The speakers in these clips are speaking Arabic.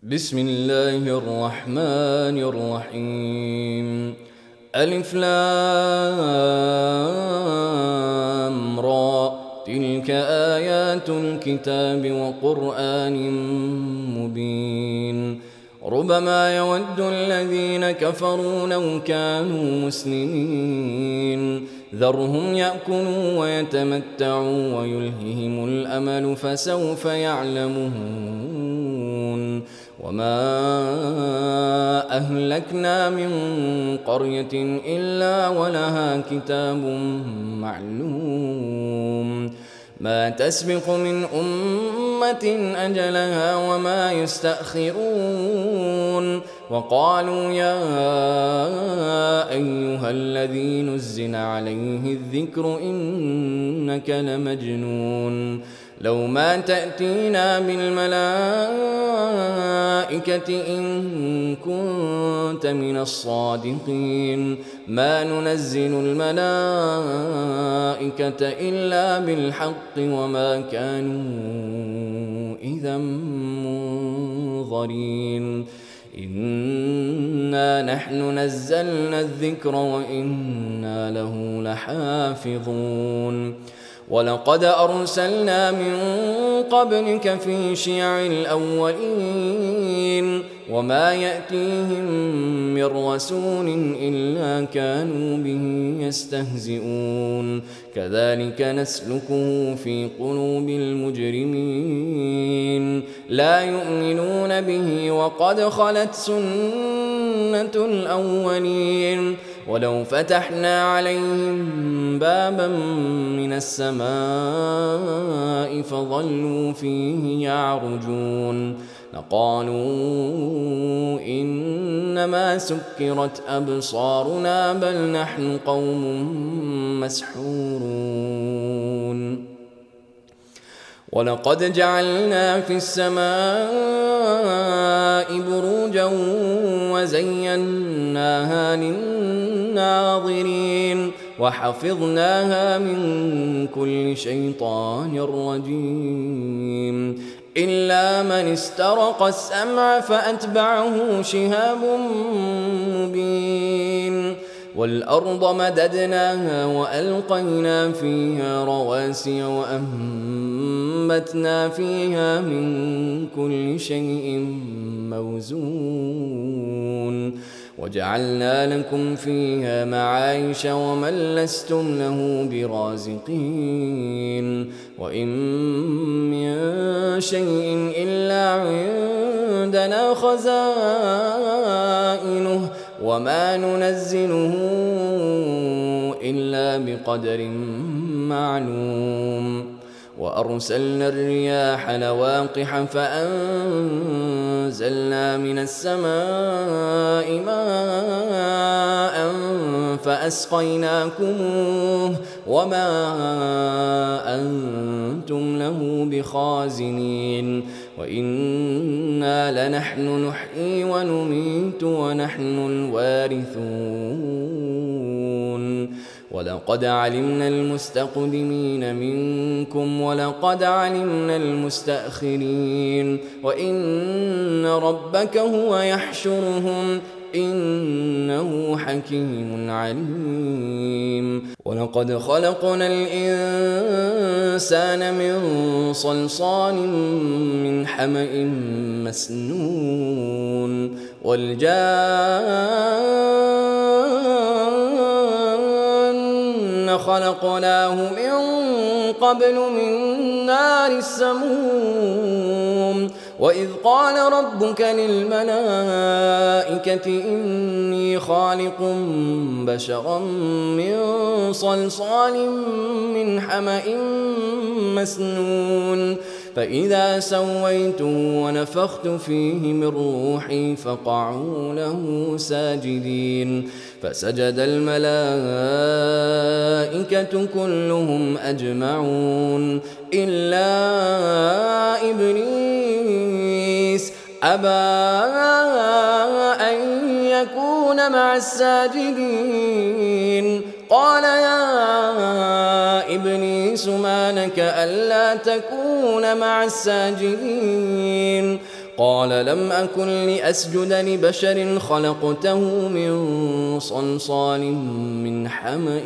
بسم الله الرحمن الرحيم. ألف لام را، تلك آيات الكتاب وقرآن مبين. ربما يود الذين كفروا لو كانوا مسلمين، ذرهم يأكلوا ويتمتعوا ويلههم الأمل فسوف يعلمون. وما أهلكنا من قرية إلا ولها كتاب معلوم، ما تسبق من أمة أجلها وما يستأخرون. وقالوا يا أيها الذي نزل عليه الذكر إنك لمجنون، لو ما تأتينا بالملائكة إن كنت من الصادقين، ما ننزل الملائكة إلا بالحق وما كانوا إذا منظرين. إنا نحن نزلنا الذكر وإنا له لحافظون. ولقد أرسلنا من قبلك في شيع الأولين، وما يأتيهم من رسول إلا كانوا به يستهزئون. كذلك نسلكه في قلوب المجرمين، لا يؤمنون به وقد خلت سنة الأولين. ولو فتحنا عليهم بابا من السماء فظلوا فيه يعرجون لقالوا إنما سكرت أبصارنا بل نحن قوم مسحورون. ولقد جعلنا في السماء بروجا وزيناها للناظرين وحفظناها من كل شيطان رجيم، إلا من استرق السمع فأتبعه شهاب مبين. والأرض مددناها وألقينا فيها رواسي وأنبتنا فيها من كل شيء موزون، وجعلنا لكم فيها معايش ومن لستم له برازقين. وإن من شيء إلا عندنا خزائنه وما ننزله إلا بقدر معلوم. وأرسلنا الرياح لواقح فأنزلنا من السماء ماء فأسقيناكموه وما أنتم له بخازنين. وإنا لنحن نحيي ونميت ونحن الوارثون. ولقد علمنا المستقدمين منكم ولقد علمنا المستأخرين، وإن ربك هو يحشرهم إنه حكيم عليم. ولقد خلقنا الإنسان من صلصال من حمأ مسنون، والجان خلقناه من قبل من نار السموم. وإذ قال ربك للملائكة إني خالق بشرا من صلصال من حمأ مسنون، فإذا سويته ونفخت فيه من روحي فقعوا له ساجدين. فسجد الملائكة كلهم أجمعون إلا إبليس أبى أن يكون مع الساجدين. قال يا إبليس ما لك ألا تكون مع الساجدين؟ قال لم أكن لأسجد لبشر خلقته من صلصال من حمأ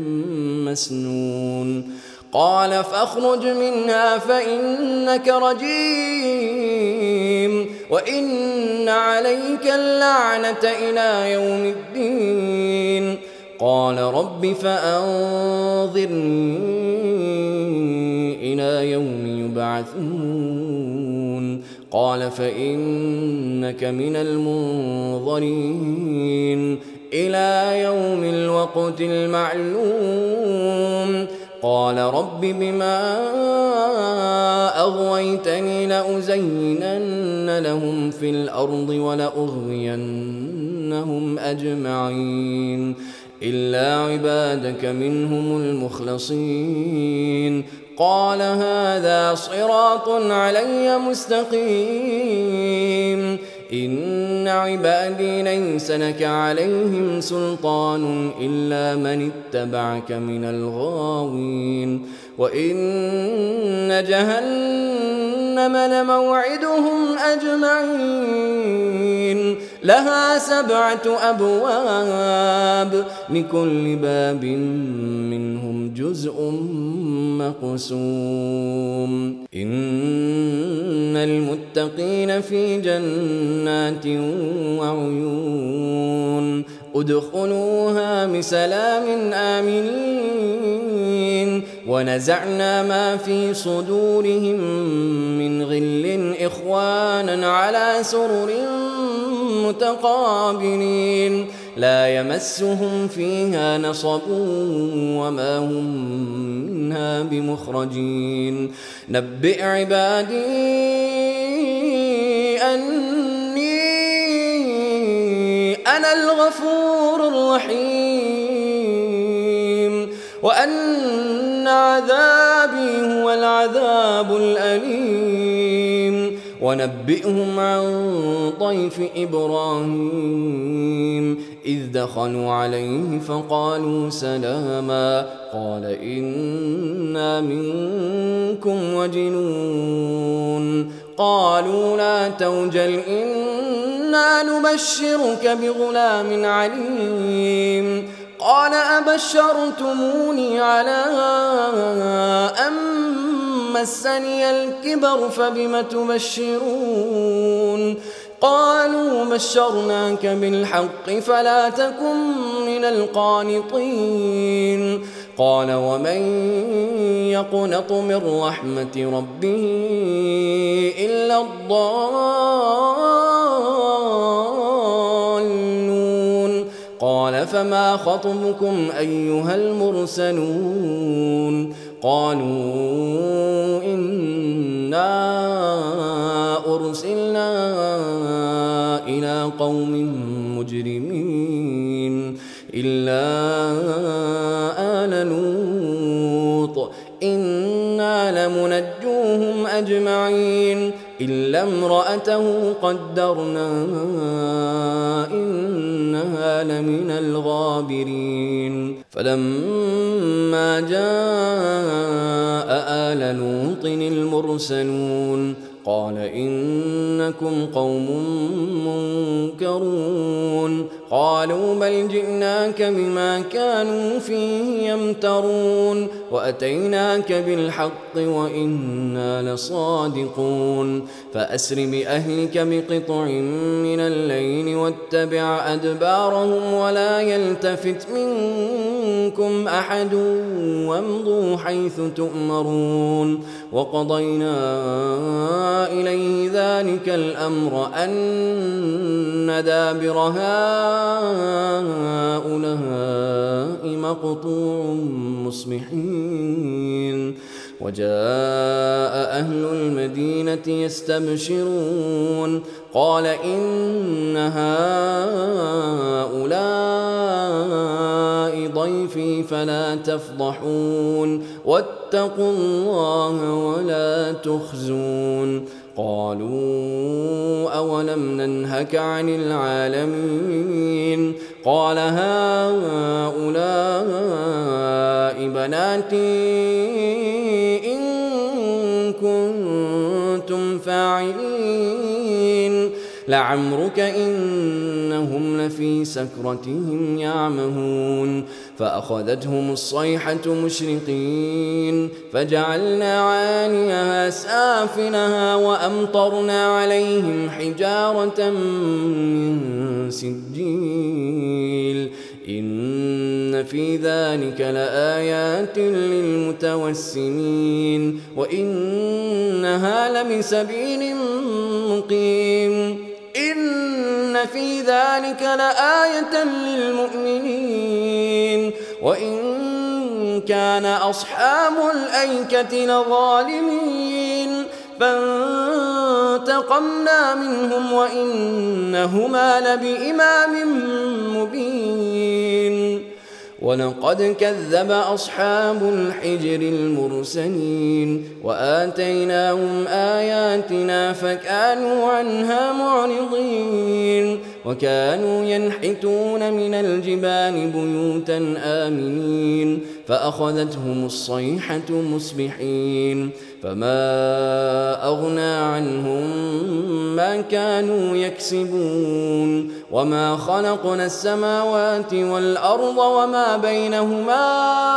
مسنون قال فاخرج منها فإنك رجيم وإن عليك اللعنة إلى يوم الدين قال رب فأنظرني إلى يوم يبعثون قال فإنك من المنظرين إلى يوم الوقت المعلوم قال رب بما أغويتني لأزينن لهم في الأرض ولأغوينهم أجمعين إلا عبادك منهم المخلصين قال هذا صراط علي مستقيم إن عبادي ليس لك عليهم سلطان إلا من اتبعك من الغاوين وإن جهنم لموعدهم أجمعين لها 7 أبواب لكل باب منهم جزء مقسوم إن المتقين في جنات وعيون ادخلوها بسلام آمنين ونزعنا ما في صدورهم من غل إخوانا على سرر متقابلين لا يمسهم فيها نصب وما هم منها بمخرجين نبئ عبادي أني أنا الغفور الرحيم وأن عذابي هو العذاب الأليم ونبئهم عن ضيف إبراهيم إذ دخلوا عليه فقالوا سلاما قال إنا منكم وجلون قالوا لا توجل إنا نبشرك بغلام عليم قال أبشرتموني على أن مسني الكبر فبم تبشرون قالوا بشرناك بالحق فلا تكن من القانطين قال ومن يقنط من رحمة ربه إلا الضالون قال فما خطبكم أيها المرسلون قالوا إنا أرسلنا إلى قوم مجرمين إلا آل لوط إنا لمنجوهم أجمعين إلا امرأته قدرنا إنها لمن الغابرين فلما جاء آل لوط المرسلون قال إنكم قوم منكرون قالوا بل جئناك بما كانوا فيه يمترون وأتيناك بالحق وإنا لصادقون فأسر بأهلك بقطع من الليل واتبع أدبارهم ولا يلتفت منكم أحد وامضوا حيث تؤمرون وقضينا إليه ذلك الأمر أن دابر هؤلاء مقطوع مصبحين وجاء أهل المدينة يستبشرون قال إن هؤلاء ضيفي فلا تفضحون واتقوا الله ولا تخزون قالوا أولم ننهك عن العالمين قال هؤلاء بناتي إن كنتم فاعلين لعمرك إنهم لفي سكرتهم يعمهون فأخذتهم الصيحة مشرقين فجعلنا عاليها سافلها وأمطرنا عليهم حجارة من سجيل إن في ذلك لآيات للمتوسمين وإنها لبسبيل مقيم إن في ذلك لآية للمؤمنين وإن كان أصحاب الأيكة لظالمين فانتقمنا منهم وإنهما لبإمام مبين ولقد كذب أصحاب الحجر المرسلين وآتيناهم آياتنا فكانوا عنها معرضين وكانوا ينحتون من الجبال بيوتا آمنين فأخذتهم الصيحة مصبحين فما أغنى عنهم ما كانوا يكسبون وما خلقنا السماوات والأرض وما بينهما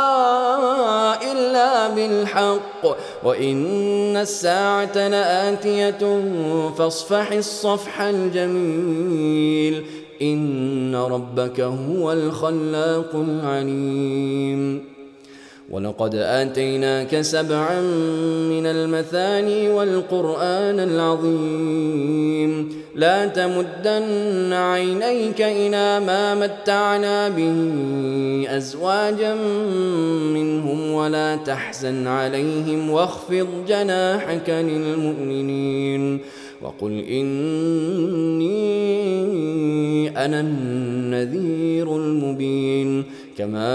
إلا بالحق وإن الساعة لآتية فاصفح الصفح الجميل إن ربك هو الخلاق العليم ولقد آتيناك 7 من المثاني والقرآن العظيم لا تمدن عينيك إلى ما متعنا به أزواجا منهم ولا تحزن عليهم واخفض جناحك للمؤمنين وقل إني أنا النذير المبين كما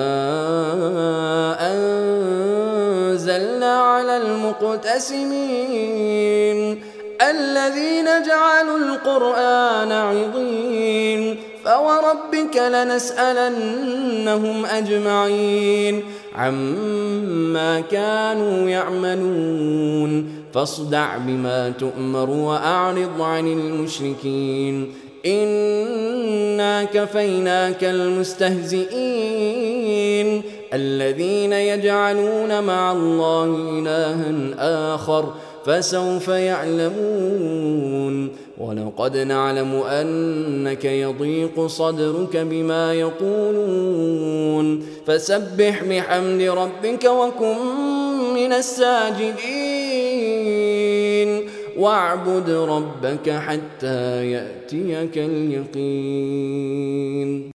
أنزلنا على المقتسمين الذين جعلوا القرآن عضين فوربك لنسألنهم أجمعين عما كانوا يعملون فاصدع بما تؤمر وأعرض عن المشركين إنا كفيناك المستهزئين الذين يجعلون مع الله إلها آخر فسوف يعلمون ولقد نعلم أنك يضيق صدرك بما يقولون فسبح بحمد ربك وكن من الساجدين واعبد ربك حتى يأتيك اليقين.